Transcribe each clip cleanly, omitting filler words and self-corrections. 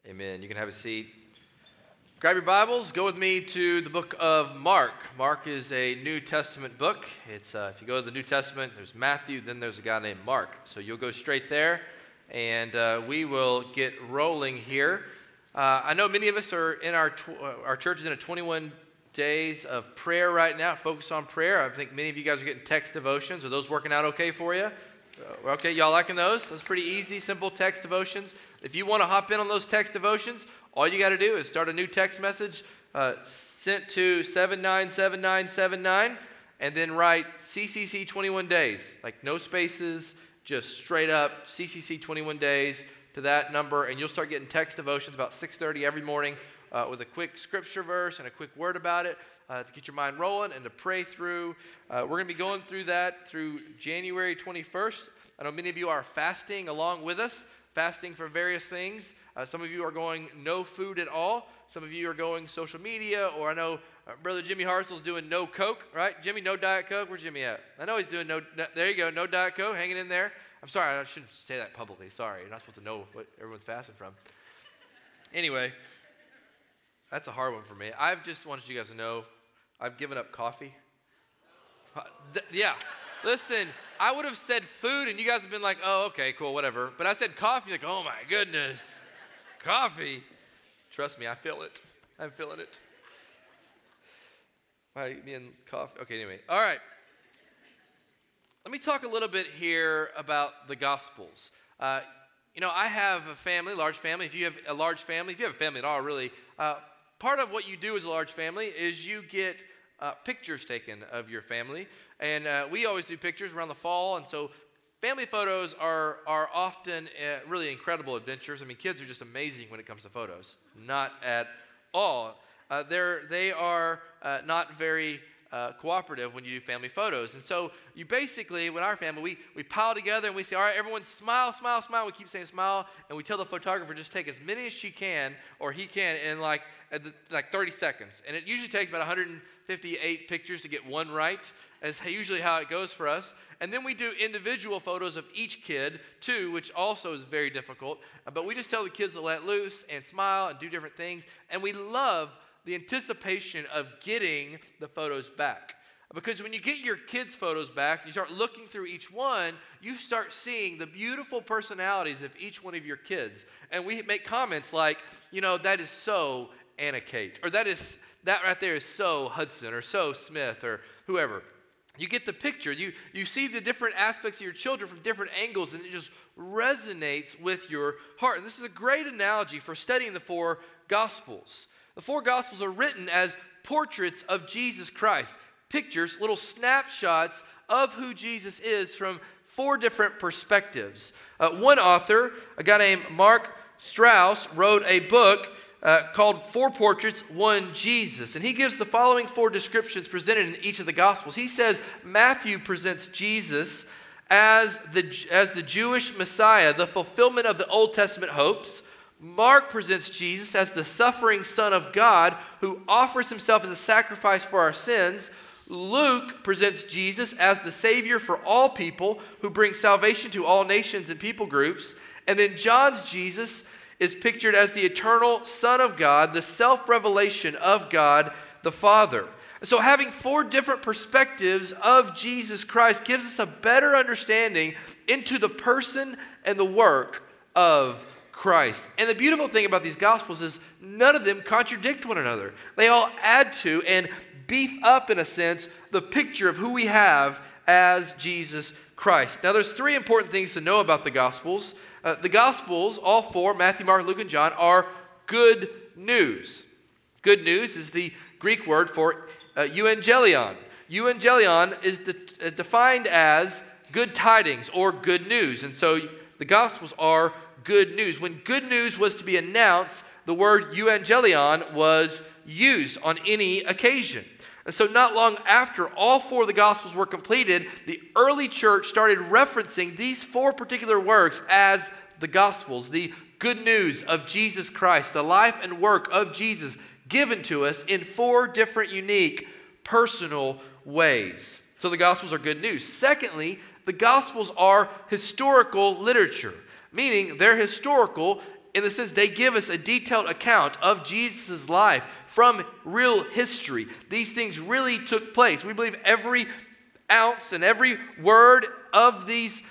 Amen. You can have a seat. Grab your Bibles. Go with me to the book of Mark. Mark is a New Testament book. It's if you go to the New Testament, there's Matthew, then there's a guy named Mark. So you'll go straight there, and we will get rolling here. I know many of us are in our church is in a 21 days of prayer right now. Focus on prayer. I think many of you guys are getting text devotions. Are those working out okay for you? Okay, y'all liking those? Those pretty easy, simple text devotions. If you want to hop in on those text devotions, all you got to do is start a new text message sent to 797979 and then write CCC 21 days. Like no spaces, just straight up CCC 21 days to that number, and you'll start getting text devotions about 6:30 every morning with a quick scripture verse and a quick word about it to get your mind rolling and to pray through. We're going to be going through that through January 21st. I know many of you are fasting along with us, fasting for various things. Some of you are going no food at all. Some of you are going social media, or I know Brother Jimmy Hartzell's doing no Coke, right? Jimmy, no Diet Coke? Where's Jimmy at? I know he's doing no, there you go, no Diet Coke, hanging in there. I'm sorry, I shouldn't say that publicly. Sorry, you're not supposed to know what everyone's fasting from. Anyway, that's a hard one for me. I've just wanted you guys to know I've given up coffee. Yeah, listen, I would have said food, and you guys have been like, oh, okay, cool, whatever. But I said coffee, like, oh my goodness, coffee. Trust me, I feel it. I'm feeling it. Me and coffee. Okay, anyway, all right. Let me talk a little bit here about the Gospels. I have a family, large family. If you have a large family, if you have a family at all, really, part of what you do as a large family is you get pictures taken of your family. And we always do pictures around the fall. And so family photos are often really incredible adventures. I mean, kids are just amazing when it comes to photos. Not at all. They are not very cooperative when you do family photos. And so you basically, with our family, we pile together and we say, all right, everyone smile, smile, smile. We keep saying smile, and we tell the photographer just take as many as she can or he can in like 30 seconds. And it usually takes about 158 pictures to get one right, is usually how it goes for us. And then we do individual photos of each kid too, which also is very difficult. But we just tell the kids to let loose and smile and do different things. And we love the anticipation of getting the photos back. Because when you get your kids' photos back, you start looking through each one, you start seeing the beautiful personalities of each one of your kids. And we make comments like, that is so Anna Kate, or that right there is so Hudson, or so Smith, or whoever. You get the picture. You see the different aspects of your children from different angles, and it just resonates with your heart. And this is a great analogy for studying the four Gospels. The four Gospels are written as portraits of Jesus Christ. Pictures, little snapshots of who Jesus is from four different perspectives. One author, a guy named Mark Strauss, wrote a book called Four Portraits, One Jesus. And he gives the following four descriptions presented in each of the Gospels. He says Matthew presents Jesus as the Jewish Messiah, the fulfillment of the Old Testament hopes. Mark presents Jesus as the suffering Son of God who offers himself as a sacrifice for our sins. Luke presents Jesus as the Savior for all people who brings salvation to all nations and people groups. And then John's Jesus is pictured as the eternal Son of God, the self-revelation of God the Father. So having four different perspectives of Jesus Christ gives us a better understanding into the person and the work of Christ. And the beautiful thing about these Gospels is none of them contradict one another. They all add to and beef up, in a sense, the picture of who we have as Jesus Christ. Now, there's three important things to know about the Gospels. The Gospels, all four, Matthew, Mark, Luke, and John, are good news. Good news is the Greek word for euangelion. Euangelion is defined as good tidings or good news. And so the Gospels are good news. When good news was to be announced, the word euangelion was used on any occasion. And so not long after all four of the Gospels were completed, the early church started referencing these four particular works as the Gospels, the good news of Jesus Christ, the life and work of Jesus given to us in four different unique personal ways. So the Gospels are good news. Secondly, the Gospels are historical literature, meaning they're historical in the sense they give us a detailed account of Jesus' life from real history. These things really took place. We believe every ounce and every word of these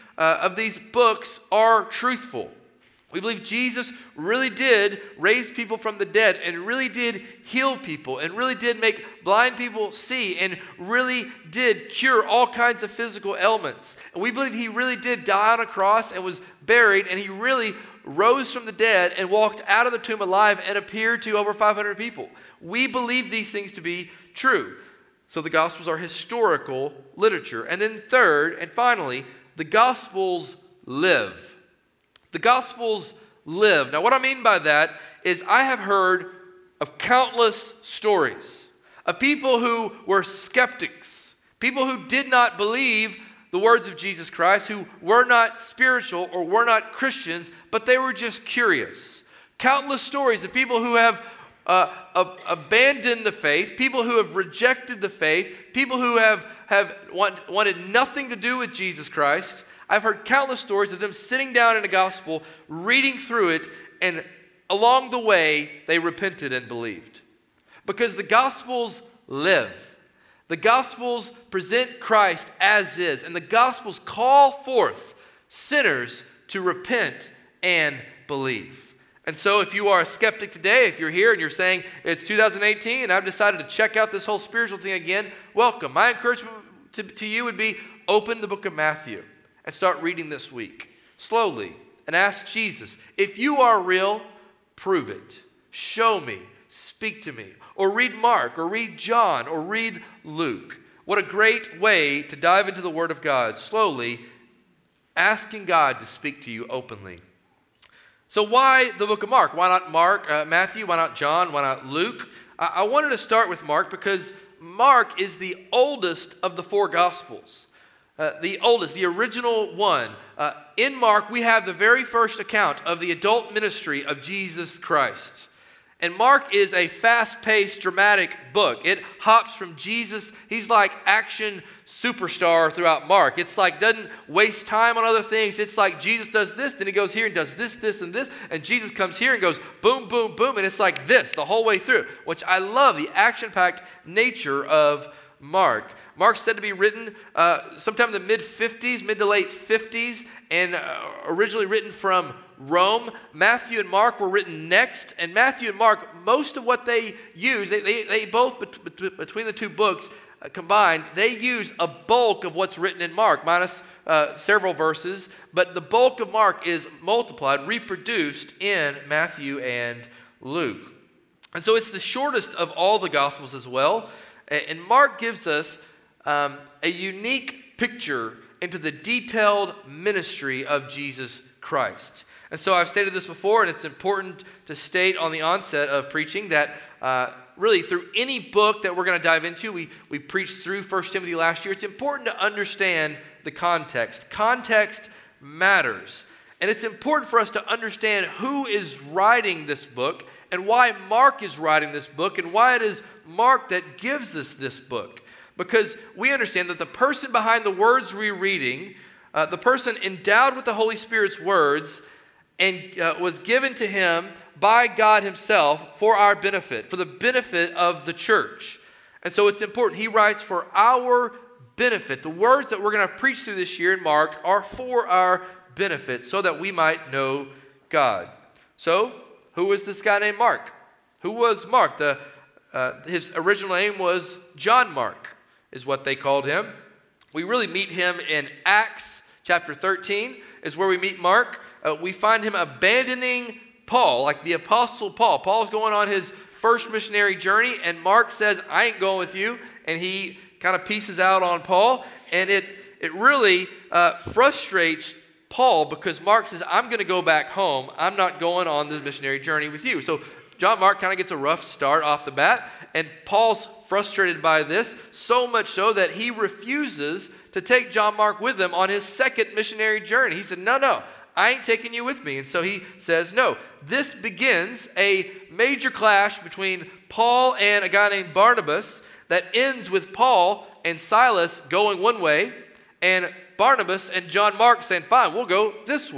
books are truthful. We believe Jesus really did raise people from the dead and really did heal people and really did make blind people see and really did cure all kinds of physical ailments. And we believe he really did die on a cross and was buried, and he really rose from the dead and walked out of the tomb alive and appeared to over 500 people. We believe these things to be true. So the Gospels are historical literature. And then third and finally, the Gospels live. The Gospels live. Now, what I mean by that is I have heard of countless stories of people who were skeptics, people who did not believe the words of Jesus Christ, who were not spiritual or were not Christians, but they were just curious. Countless stories of people who have abandoned the faith, people who have rejected the faith, people who have wanted nothing to do with Jesus Christ. I've heard countless stories of them sitting down in a gospel, reading through it, and along the way, they repented and believed. Because the Gospels live. The Gospels present Christ as is, and the Gospels call forth sinners to repent and believe. And so if you are a skeptic today, if you're here and you're saying, it's 2018 and I've decided to check out this whole spiritual thing again, welcome. My encouragement to you would be open the book of Matthew and start reading this week, slowly, and ask Jesus, if you are real, prove it. Show me. Speak to me. Or read Mark, or read John, or read Luke. What a great way to dive into the Word of God, slowly, asking God to speak to you openly. So why the book of Mark? Why not Matthew? Why not John? Why not Luke? I wanted to start with Mark because Mark is the oldest of the four Gospels. The oldest, the original one. In Mark, we have the very first account of the adult ministry of Jesus Christ. And Mark is a fast-paced, dramatic book. It hops from Jesus. He's like action superstar throughout Mark. It's like doesn't waste time on other things. It's like Jesus does this, then he goes here and does this, this, and this. And Jesus comes here and goes boom, boom, boom. And it's like this the whole way through, which I love, the action-packed nature of Mark. Mark's said to be written sometime in the mid-50s, mid to late 50s, and originally written from Rome. Matthew and Mark were written next, and Matthew and Mark, most of what they use, they both, between the two books combined, they use a bulk of what's written in Mark, minus several verses, but the bulk of Mark is multiplied, reproduced in Matthew and Luke. And so it's the shortest of all the Gospels as well, and Mark gives us a unique picture into the detailed ministry of Jesus Christ. And so I've stated this before, and it's important to state on the onset of preaching that really through any book that we're going to dive into, we preached through 1 Timothy last year, it's important to understand the context. Context matters. And it's important for us to understand who is writing this book and why Mark is writing this book and why it is Mark that gives us this book. Because we understand that the person behind the words we're reading, the person endowed with the Holy Spirit's words, and was given to him by God himself for our benefit, for the benefit of the church. And so it's important. He writes for our benefit. The words that we're going to preach through this year in Mark are for our benefit, so that we might know God. So, who was this guy named Mark? Who was Mark? His original name was John Mark, is what they called him. We really meet him in Acts chapter 13 is where we meet Mark. We find him abandoning Paul, like the Apostle Paul. Paul's going on his first missionary journey, and Mark says, I ain't going with you. And he kind of pieces out on Paul. And it really frustrates Paul because Mark says, I'm going to go back home. I'm not going on the missionary journey with you. So John Mark kind of gets a rough start off the bat, and Paul's frustrated by this, so much so that he refuses to take John Mark with him on his second missionary journey. He said, no, I ain't taking you with me. And so he says, no. This begins a major clash between Paul and a guy named Barnabas that ends with Paul and Silas going one way, and Barnabas and John Mark saying, fine, we'll go this way.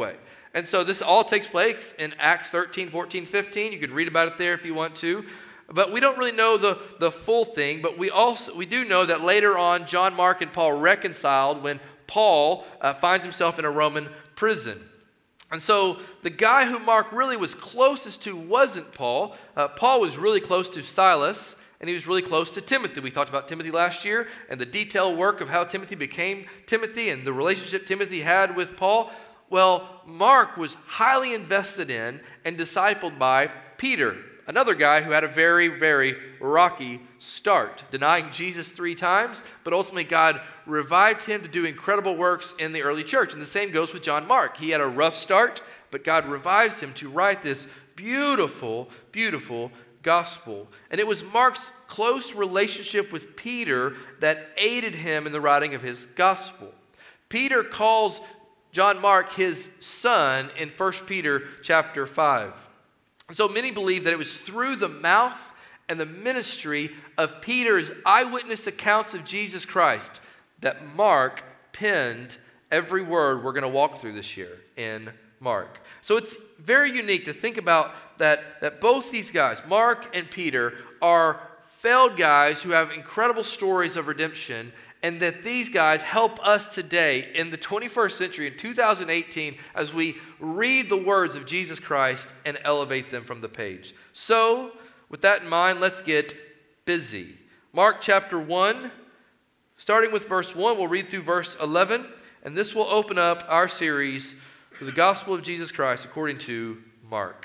And so this all takes place in Acts 13, 14, 15. You can read about it there if you want to. But we don't really know the full thing, but we do know that later on, John Mark and Paul reconciled when Paul finds himself in a Roman prison. And so the guy who Mark really was closest to wasn't Paul. Paul was really close to Silas, and he was really close to Timothy. We talked about Timothy last year and the detailed work of how Timothy became Timothy and the relationship Timothy had with Paul. Well, Mark was highly invested in and discipled by Peter, another guy who had a very, very rocky start, denying Jesus 3 times, but ultimately God revived him to do incredible works in the early church. And the same goes with John Mark. He had a rough start, but God revives him to write this beautiful, beautiful gospel. And it was Mark's close relationship with Peter that aided him in the writing of his gospel. Peter calls John Mark his son in 1 Peter chapter 5. So many believe that it was through the mouth and the ministry of Peter's eyewitness accounts of Jesus Christ that Mark penned every word we're going to walk through this year in Mark. So it's very unique to think about that both these guys, Mark and Peter, are failed guys who have incredible stories of redemption, and that these guys help us today in the 21st century, in 2018, as we read the words of Jesus Christ and elevate them from the page. So, with that in mind, let's get busy. Mark chapter 1, starting with verse 1, we'll read through verse 11, and this will open up our series for the gospel of Jesus Christ according to Mark.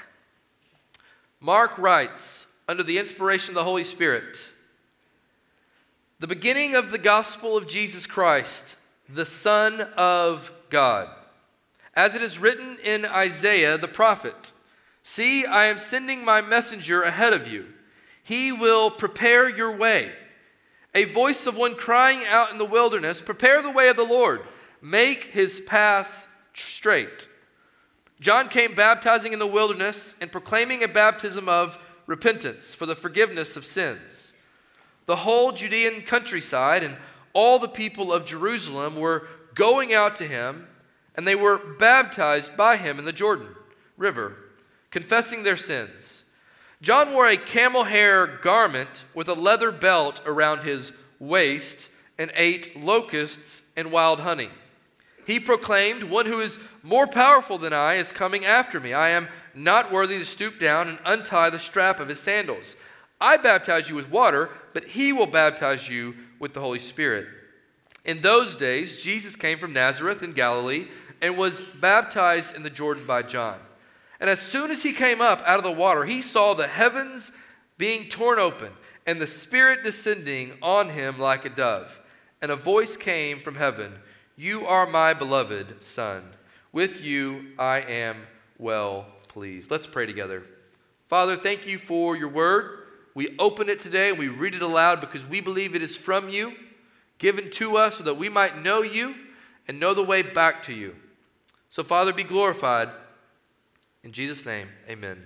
Mark writes, under the inspiration of the Holy Spirit, the beginning of the gospel of Jesus Christ, the Son of God. As it is written in Isaiah the prophet, see, I am sending my messenger ahead of you. He will prepare your way. A voice of one crying out in the wilderness, prepare the way of the Lord. Make his path straight. John came baptizing in the wilderness and proclaiming a baptism of repentance for the forgiveness of sins. The whole Judean countryside and all the people of Jerusalem were going out to him, and they were baptized by him in the Jordan River, confessing their sins. John wore a camel hair garment with a leather belt around his waist and ate locusts and wild honey. He proclaimed, one who is more powerful than I is coming after me. I am not worthy to stoop down and untie the strap of his sandals. I baptize you with water, but he will baptize you with the Holy Spirit. In those days, Jesus came from Nazareth in Galilee and was baptized in the Jordan by John. And as soon as he came up out of the water, he saw the heavens being torn open and the Spirit descending on him like a dove. And a voice came from heaven, you are my beloved Son. With you I am well pleased. Let's pray together. Father, thank you for your word. We open it today and we read it aloud because we believe it is from you, given to us so that we might know you and know the way back to you. So, Father, be glorified. In Jesus' name, amen.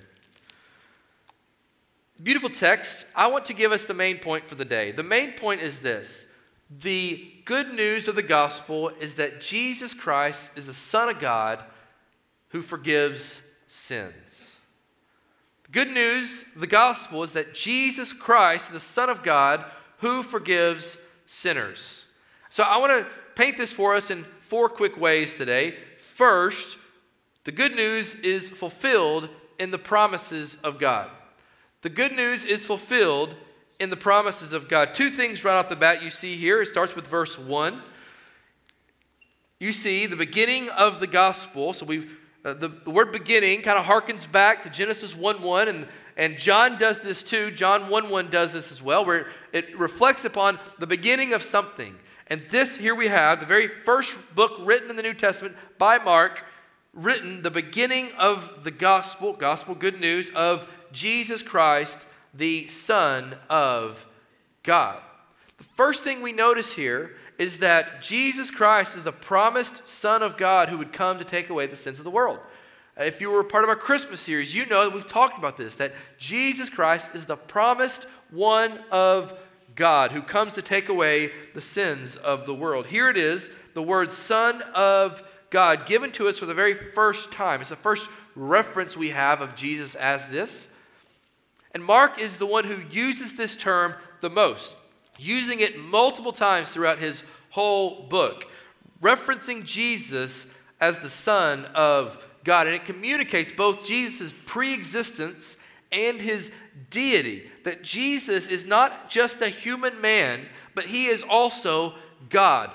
Beautiful text. I want to give us the main point for the day. The main point is this. The good news of the gospel is that Jesus Christ is the Son of God who forgives sins. The good news of the gospel is that Jesus Christ is the Son of God who forgives sinners. So I want to paint this for us in 4 quick ways today. First, the good news is fulfilled in the promises of God. The good news is fulfilled in the promises of God. 2 things right off the bat you see here. It starts with verse 1. You see the beginning of the gospel. So the word beginning kind of harkens back to Genesis 1:1, and John does this too. John 1:1 does this as well, where it reflects upon the beginning of something. And this here we have, the very first book written in the New Testament by Mark, written the beginning of the gospel good news of Jesus Christ, the Son of God. The first thing we notice here is that Jesus Christ is the promised Son of God who would come to take away the sins of the world. If you were part of our Christmas series, you know that we've talked about this, that Jesus Christ is the promised one of God who comes to take away the sins of the world. Here it is, the word Son of God given to us for the very first time. It's the first reference we have of Jesus as this. And Mark is the one who uses this term the most, using it multiple times throughout his whole book, referencing Jesus as the Son of God. And it communicates both Jesus' pre-existence and his deity, that Jesus is not just a human man, but he is also God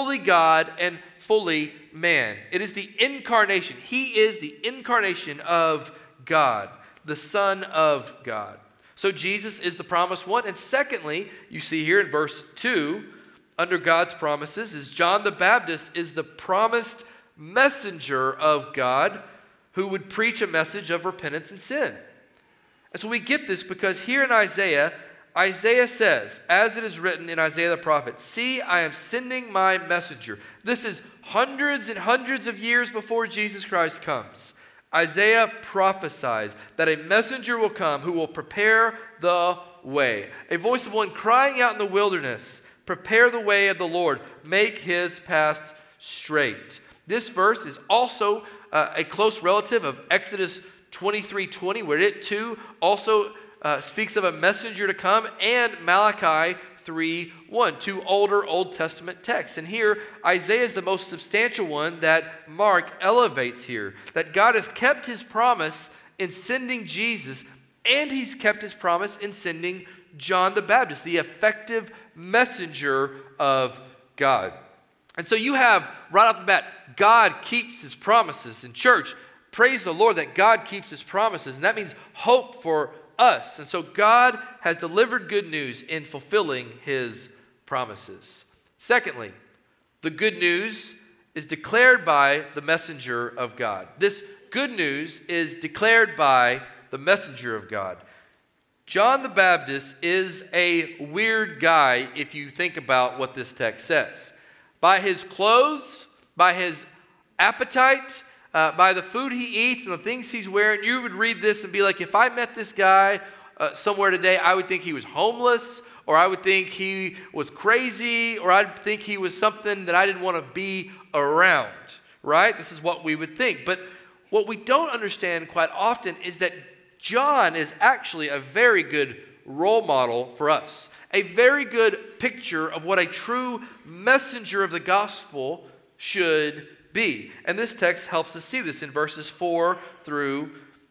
and fully man. It is the incarnation. He is the incarnation of God, the Son of God. So Jesus is the promised one. And secondly, you see here in verse 2, under God's promises, is John the Baptist is the promised messenger of God who would preach a message of repentance and sin. And so we get this because here in Isaiah says, as it is written in Isaiah the prophet, "See, I am sending my messenger." This is hundreds and hundreds of years before Jesus Christ comes. Isaiah prophesies that a messenger will come who will prepare the way. A voice of one crying out in the wilderness, "Prepare the way of the Lord, make his paths straight." This verse is also a close relative of Exodus 23:20, where it too also speaks of a messenger to come, and Malachi 3:1, two older Old Testament texts. And here, Isaiah is the most substantial one that Mark elevates here, that God has kept his promise in sending Jesus, and he's kept his promise in sending John the Baptist, the effective messenger of God. And so you have, right off the bat, God keeps his promises. In church, praise the Lord that God keeps his promises, and that means hope for us. And so God has delivered good news in fulfilling his promises. Secondly, the good news is declared by the messenger of God. This good news is declared by the messenger of God. John the Baptist is a weird guy if you think about what this text says. By his clothes, by his appetite, by the food he eats and the things he's wearing, you would read this and be like, if I met this guy somewhere today, I would think he was homeless, or I would think he was crazy, or I'd think he was something that I didn't want to be around, right? This is what we would think. But what we don't understand quite often is that John is actually a very good role model for us, a very good picture of what a true messenger of the gospel should be. And this text helps us see this in verses 4 through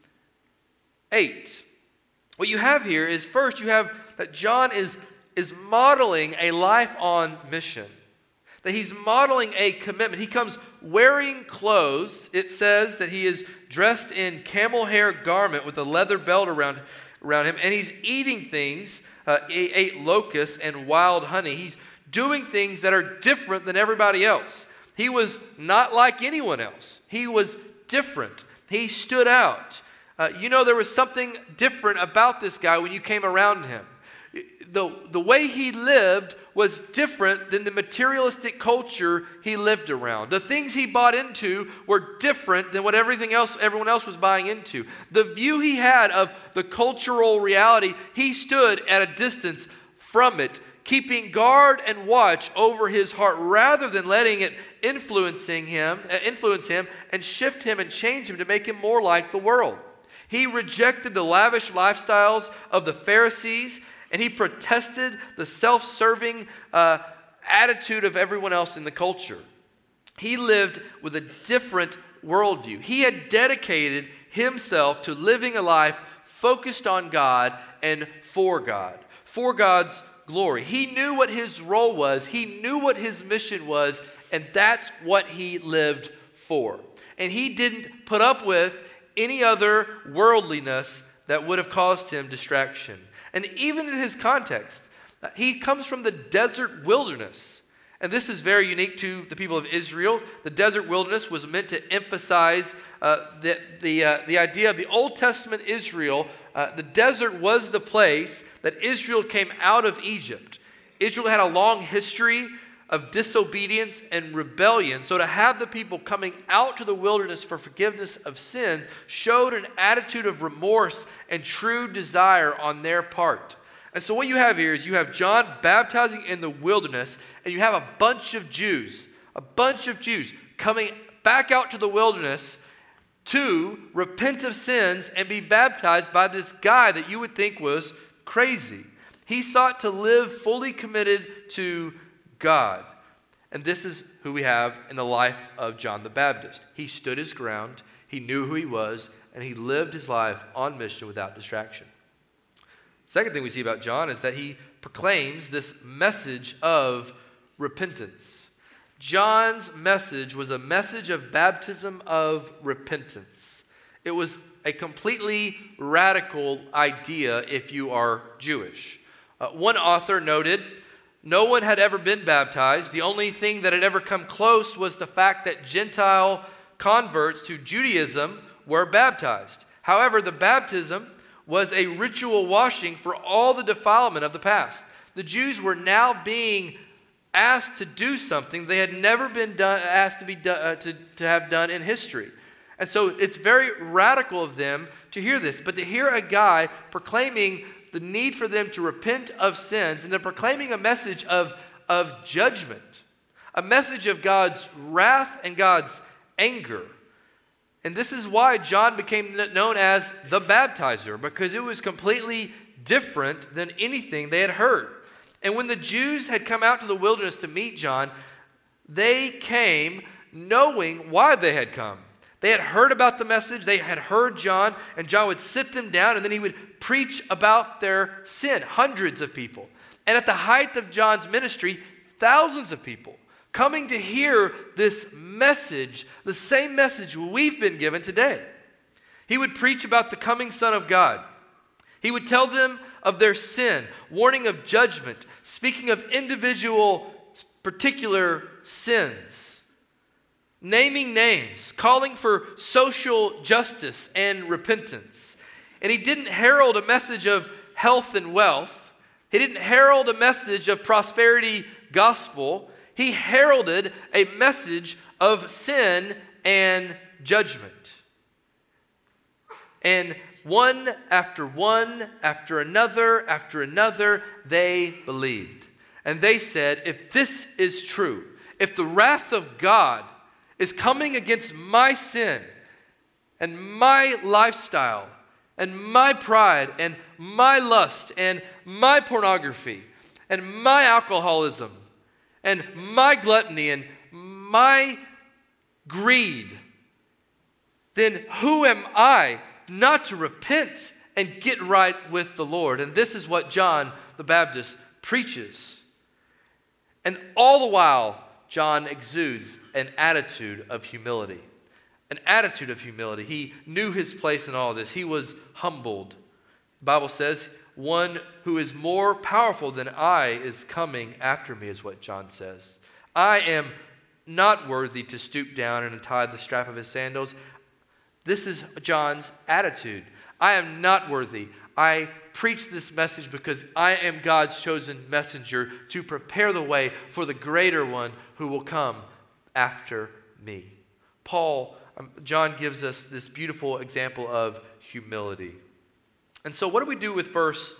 8. What you have here is, first, you have that John is modeling a life on mission, that he's modeling a commitment. He comes wearing clothes. It says that he is dressed in camel hair garment with a leather belt around him, and he's eating things. He ate locusts and wild honey. He's doing things that are different than everybody else. He was not like anyone else. He was different. He stood out. There was something different about this guy when you came around him. The way he lived was different than the materialistic culture he lived around. The things he bought into were different than what everyone else was buying into. The view he had of the cultural reality, he stood at a distance from it, keeping guard and watch over his heart rather than letting it influence him and shift him and change him to make him more like the world. He rejected the lavish lifestyles of the Pharisees, and he protested the self-serving attitude of everyone else in the culture. He lived with a different worldview. He had dedicated himself to living a life focused on God and for God's glory. He knew what his role was. He knew what his mission was, and that's what he lived for. And he didn't put up with any other worldliness that would have caused him distraction. And even in his context, he comes from the desert wilderness. And this is very unique to the people of Israel. The desert wilderness was meant to emphasize the idea of the Old Testament Israel. The desert was the place that Israel came out of Egypt. Israel had a long history of disobedience and rebellion. So to have the people coming out to the wilderness for forgiveness of sin showed an attitude of remorse and true desire on their part. And so what you have here is you have John baptizing in the wilderness, and you have a bunch of Jews coming back out to the wilderness to repent of sins and be baptized by this guy that you would think was crazy. He sought to live fully committed to God. And this is who we have in the life of John the Baptist. He stood his ground, he knew who he was, and he lived his life on mission without distraction. Second thing we see about John is that he proclaims this message of repentance. John's message was a message of baptism of repentance. It was a completely radical idea if you are Jewish. One author noted, no one had ever been baptized. The only thing that had ever come close was the fact that Gentile converts to Judaism were baptized. However, the baptism was a ritual washing for all the defilement of the past. The Jews were now being asked to do something they had never been asked to have done in history. And so it's very radical of them to hear this. But to hear a guy proclaiming the need for them to repent of sins, and then proclaiming a message of judgment, a message of God's wrath and God's anger. And this is why John became known as the baptizer, because it was completely different than anything they had heard. And when the Jews had come out to the wilderness to meet John, they came knowing why they had come. They had heard about the message, they had heard John, and John would sit them down and then he would preach about their sin, hundreds of people. And at the height of John's ministry, thousands of people coming to hear this message, the same message we've been given today. He would preach about the coming Son of God. He would tell them of their sin, warning of judgment, speaking of individual particular sins, naming names, calling for social justice and repentance. And he didn't herald a message of health and wealth. He didn't herald a message of prosperity gospel. He heralded a message of sin and judgment. And one after another, they believed. And they said, if this is true, if the wrath of God is coming against my sin and my lifestyle and my pride and my lust and my pornography and my alcoholism and my gluttony and my greed, then who am I not to repent and get right with the Lord? And this is what John the Baptist preaches. And all the while, John exudes an attitude of humility. An attitude of humility. He knew his place in all this. He was humbled. The Bible says, one who is more powerful than I is coming after me, is what John says. I am not worthy to stoop down and untie the strap of his sandals. This is John's attitude. I am not worthy. I preach this message because I am God's chosen messenger to prepare the way for the greater one who will come after me. John gives us this beautiful example of humility. And so what do we do with verse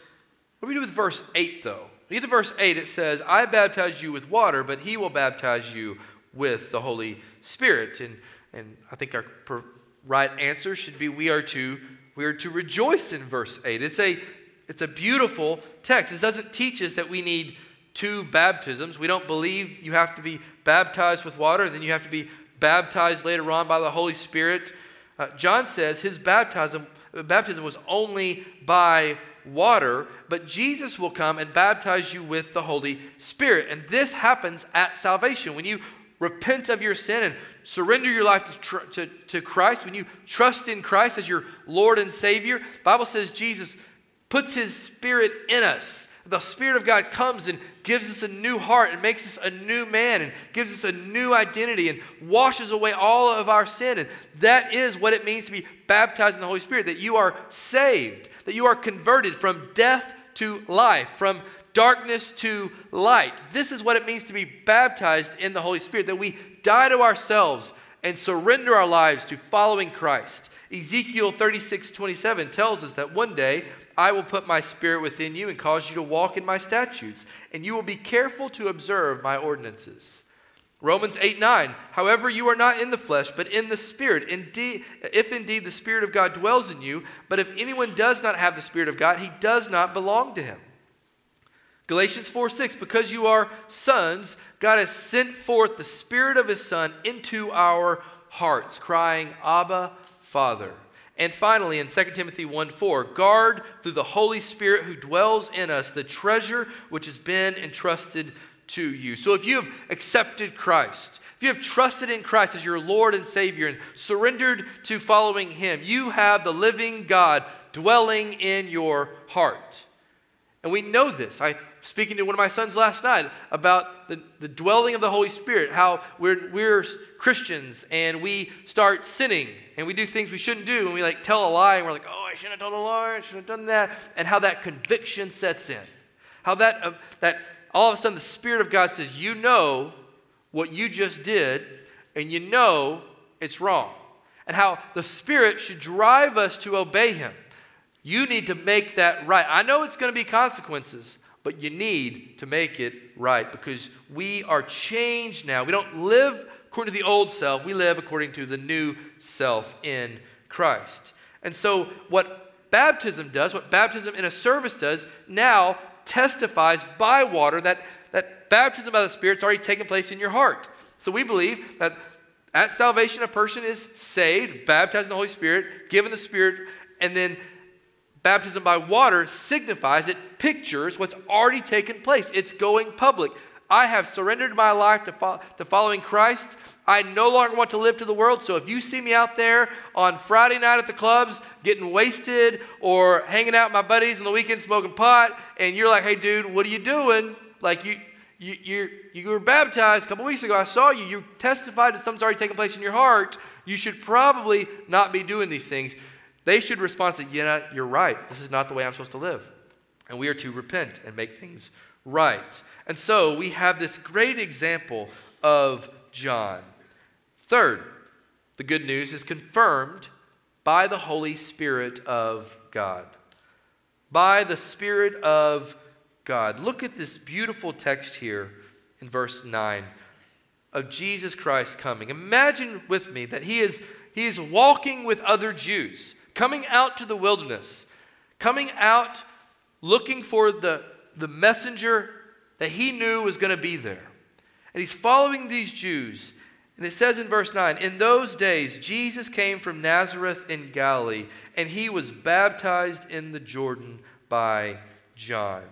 8 though? When you get to verse 8, it says, I baptize you with water, but he will baptize you with the Holy Spirit. And I think our right answer should be we are to rejoice in verse 8. It's a beautiful text. This doesn't teach us that we need two baptisms. We don't believe you have to be baptized with water, and then you have to be baptized later on by the Holy Spirit. John says his baptism was only by water, but Jesus will come and baptize you with the Holy Spirit. And this happens at salvation. When you repent of your sin and surrender your life to Christ, when you trust in Christ as your Lord and Savior, the Bible says Jesus puts his Spirit in us. The Spirit of God comes and gives us a new heart and makes us a new man and gives us a new identity and washes away all of our sin. And that is what it means to be baptized in the Holy Spirit, that you are saved, that you are converted from death to life, from darkness to light. This is what it means to be baptized in the Holy Spirit, that we die to ourselves and surrender our lives to following Christ. Ezekiel 36:27 tells us that one day I will put my Spirit within you and cause you to walk in my statutes, and you will be careful to observe my ordinances. Romans 8:9, however, you are not in the flesh, but in the Spirit. Indeed, if indeed the Spirit of God dwells in you, but if anyone does not have the Spirit of God, he does not belong to him. Galatians 4:6, because you are sons, God has sent forth the Spirit of his Son into our hearts, crying, Abba, Father. And finally, in 2 Timothy 1:4, guard through the Holy Spirit who dwells in us the treasure which has been entrusted to you. So if you have accepted Christ, if you have trusted in Christ as your Lord and Savior and surrendered to following him, you have the living God dwelling in your heart. And we know this. I was speaking to one of my sons last night about the dwelling of the Holy Spirit, how we're Christians and we start sinning and we do things we shouldn't do, and we tell a lie and we're like, oh, I shouldn't have told a lie, I shouldn't have done that, and how that conviction sets in. How that all of a sudden the Spirit of God says, you know what you just did and you know it's wrong. And how the Spirit should drive us to obey him. You need to make that right. I know it's going to be consequences, but you need to make it right because we are changed now. We don't live according to the old self. We live according to the new self in Christ. And so what baptism does, what baptism in a service does, now testifies by water that baptism by the Spirit's already taken place in your heart. So we believe that at salvation a person is saved, baptized in the Holy Spirit, given the Spirit, and then baptism by water signifies, it pictures what's already taken place. It's going public. I have surrendered my life to following Christ. I no longer want to live to the world. So if you see me out there on Friday night at the clubs getting wasted or hanging out with my buddies on the weekend smoking pot, and you're like, hey, dude, what are you doing? Like you were baptized a couple weeks ago. I saw you. You testified that something's already taken place in your heart. You should probably not be doing these things. They should respond and say, yeah, you're right. This is not the way I'm supposed to live. And we are to repent and make things right. And so we have this great example of John. Third, the good news is confirmed by the Holy Spirit of God. By the Spirit of God. Look at this beautiful text here in verse 9 of Jesus Christ coming. Imagine with me that he is walking with other Jews, coming out to the wilderness, coming out looking for the messenger that he knew was going to be there. And he's following these Jews. And it says in verse 9, in those days Jesus came from Nazareth in Galilee, and he was baptized in the Jordan by John.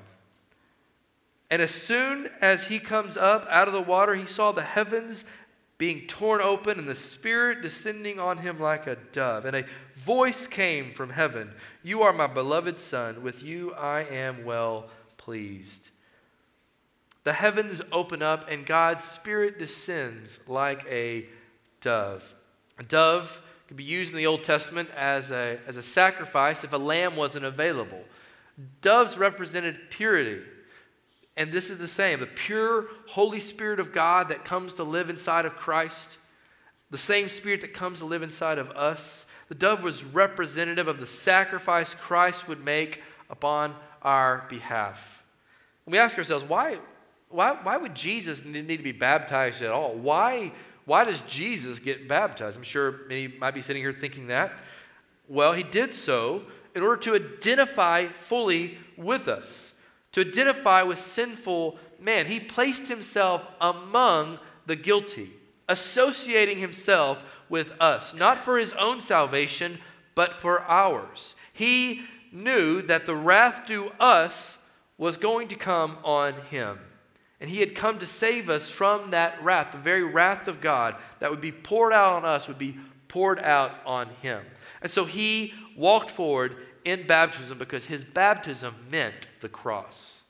And as soon as he comes up out of the water, he saw the heavens being torn open and the Spirit descending on him like a dove. And a voice came from heaven, you are my beloved Son, with you I am well pleased. The heavens open up and God's Spirit descends like a dove. A dove could be used in the Old Testament as a sacrifice if a lamb wasn't available. Doves represented purity. And this is the same. The pure Holy Spirit of God that comes to live inside of Christ. The same Spirit that comes to live inside of us. The dove was representative of the sacrifice Christ would make upon our behalf. And we ask ourselves, why would Jesus need to be baptized at all? Why does Jesus get baptized? I'm sure many might be sitting here thinking that. Well, he did so in order to identify fully with us. To identify with sinful man. He placed himself among the guilty, associating himself with us, not for his own salvation, but for ours. He knew that the wrath due us was going to come on him. And he had come to save us from that wrath, the very wrath of God that would be poured out on us, would be poured out on him. And so he walked forward in baptism because his baptism meant the cross.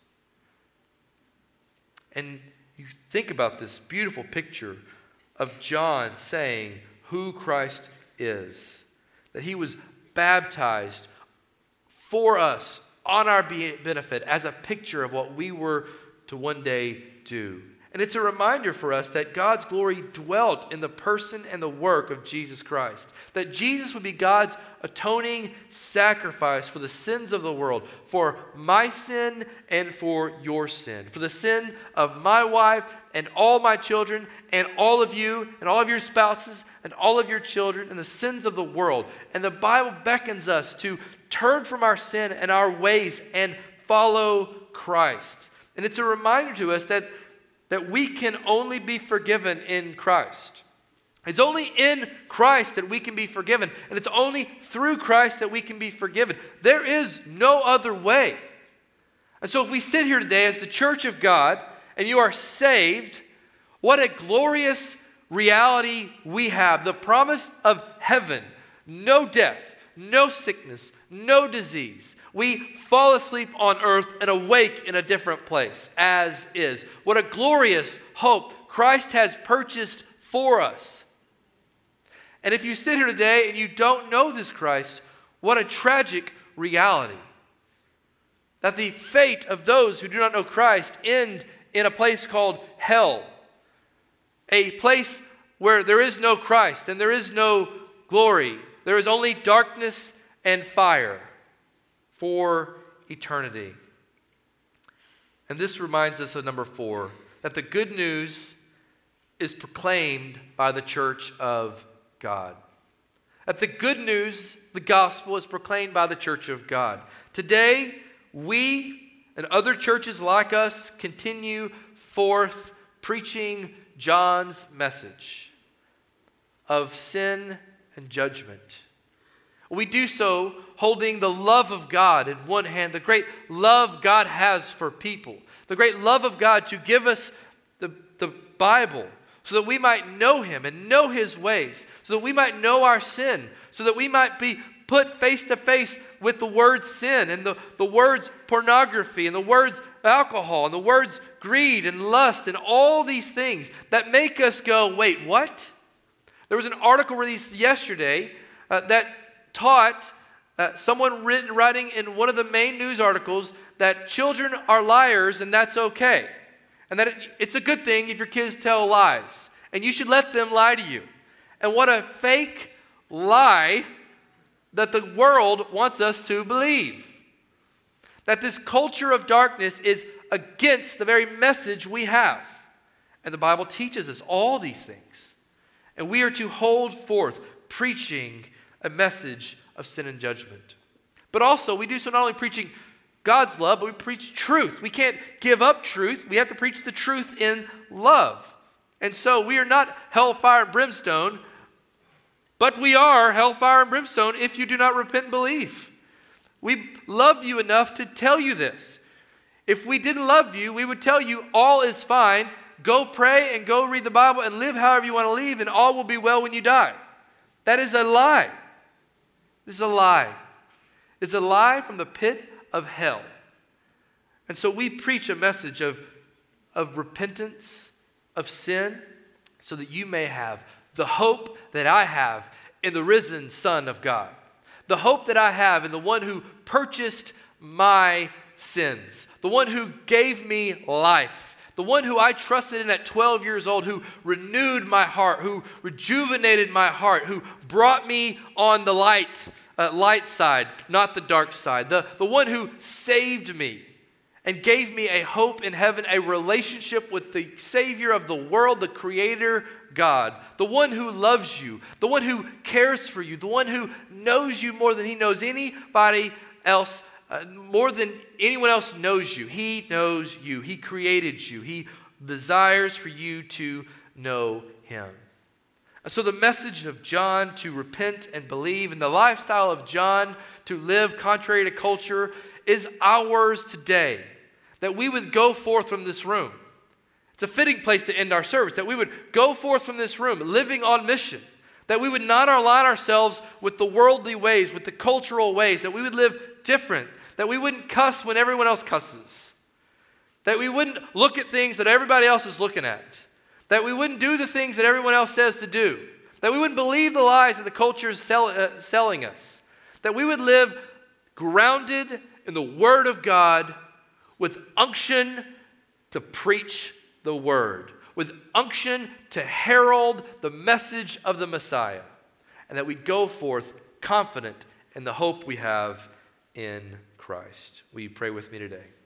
And you think about this beautiful picture of John saying who Christ is. That he was baptized for us on our benefit as a picture of what we were to one day do. And it's a reminder for us that God's glory dwelt in the person and the work of Jesus Christ. That Jesus would be God's atoning sacrifice for the sins of the world, for my sin and for your sin, for the sin of my wife and all my children and all of you and all of your spouses and all of your children and the sins of the world. And the Bible beckons us to turn from our sin and our ways and follow Christ. And it's a reminder to us that we can only be forgiven in Christ. It's only in Christ that we can be forgiven. And it's only through Christ that we can be forgiven. There is no other way. And so if we sit here today as the church of God and you are saved, what a glorious reality we have. The promise of heaven. No death, no sickness, no disease. We fall asleep on earth and awake in a different place, as is. What a glorious hope Christ has purchased for us. And if you sit here today and you don't know this Christ, what a tragic reality. That the fate of those who do not know Christ end in a place called hell. A place where there is no Christ and there is no glory. There is only darkness and fire for eternity. And this reminds us of number 4, that the good news is proclaimed by the church of God. That the good news, the gospel, is proclaimed by the church of God. Today, we and other churches like us continue forth preaching John's message of sin and judgment. We do so holding the love of God in one hand, the great love God has for people, the great love of God to give us the Bible so that we might know Him and know His ways, so that we might know our sin, so that we might be put face to face with the word sin and the words pornography and the words alcohol and the words greed and lust and all these things that make us go, wait, what? There was an article released yesterday that taught someone writing in one of the main news articles that children are liars and that's okay. And that it's a good thing if your kids tell lies. And you should let them lie to you. And what a fake lie that the world wants us to believe. That this culture of darkness is against the very message we have. And the Bible teaches us all these things. And we are to hold forth preaching a message of sin and judgment. But also, we do so not only preaching God's love, but we preach truth. We can't give up truth. We have to preach the truth in love. And so we are not hellfire and brimstone, but we are hellfire and brimstone if you do not repent and believe. We love you enough to tell you this. If we didn't love you, we would tell you all is fine. Go pray and go read the Bible and live however you want to live, and all will be well when you die. That is a lie. This is a lie. It's a lie from the pit of hell. And so we preach a message of repentance, of sin, so that you may have the hope that I have in the risen Son of God. The hope that I have in the one who purchased my sins. The one who gave me life. The one who I trusted in at 12 years old, who renewed my heart, who rejuvenated my heart, who brought me on the light side, not the dark side. The one who saved me and gave me a hope in heaven, a relationship with the Savior of the world, the Creator God. The one who loves you, the one who cares for you, the one who knows you more than He knows anybody else. More than anyone else knows you. He knows you. He created you. He desires for you to know Him. So the message of John to repent and believe, and the lifestyle of John to live contrary to culture, is ours today. That we would go forth from this room. It's a fitting place to end our service. That we would go forth from this room living on mission. That we would not align ourselves with the worldly ways, with the cultural ways. That we would live different. That we wouldn't cuss when everyone else cusses. That we wouldn't look at things that everybody else is looking at. That we wouldn't do the things that everyone else says to do. That we wouldn't believe the lies that the culture is selling us. That we would live grounded in the Word of God with unction to preach the word, with unction to herald the message of the Messiah, and that we go forth confident in the hope we have in Christ. Will you pray with me today?